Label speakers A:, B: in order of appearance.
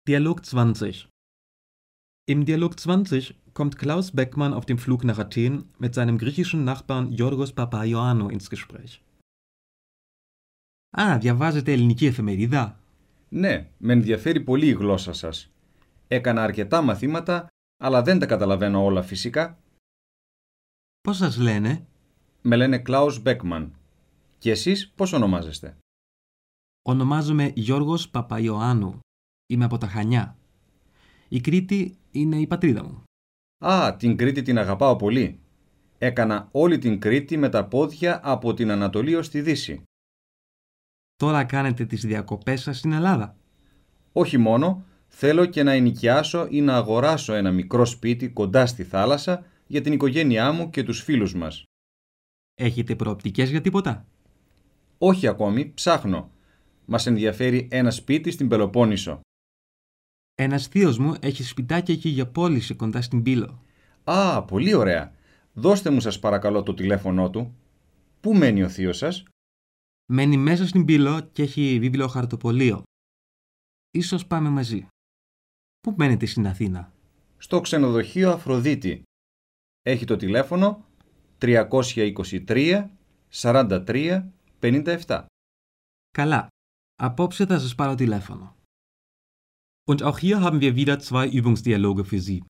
A: Dialog 20. Im Dialog 20 kommt Klaus Beckmann auf dem Flug nach Athen mit seinem griechischen Nachbarn Γιώργος Παπαϊωάννου ins Gespräch. Α, διαβάζετε ελληνική εφημερίδα?
B: Ναι, με ενδιαφέρει πολύ η γλώσσα σας. Έκανα αρκετά μαθήματα, αλλά δεν τα καταλαβαίνω όλα φυσικά.
A: Πώς σας λένε?
B: Με λένε Klaus Beckmann. Και εσείς πώς ονομάζεστε?
A: Ονομάζομαι Γιώργος Παπαϊωάννου. Είμαι από τα Χανιά. Η Κρήτη είναι η πατρίδα μου.
B: Α, την Κρήτη την αγαπάω πολύ. Έκανα όλη την Κρήτη με τα πόδια από την Ανατολή ως τη Δύση.
A: Τώρα κάνετε τις διακοπές σας στην Ελλάδα?
B: Όχι μόνο, θέλω και να ενοικιάσω ή να αγοράσω ένα μικρό σπίτι κοντά στη θάλασσα για την οικογένειά μου και τους φίλους μας.
A: Έχετε προοπτικές για τίποτα?
B: Όχι ακόμη, ψάχνω. Μας ενδιαφέρει ένα σπίτι στην Πελοπόννησο.
A: Ένας θείος μου έχει σπιτάκι εκεί για πώληση κοντά στην Πύλο.
B: Α, πολύ ωραία. Δώστε μου σας παρακαλώ το τηλέφωνό του. Πού μένει ο θείος σας?
A: Μένει μέσα στην Πύλο και έχει βιβλιοχαρτοπωλείο. Ίσως πάμε μαζί. Πού μένετε στην Αθήνα?
B: Στο ξενοδοχείο Αφροδίτη. Έχει το τηλέφωνο 323 43 57.
A: Καλά. Απόψε θα σας πάρω τηλέφωνο. Und auch hier haben wir wieder zwei Übungsdialoge für Sie.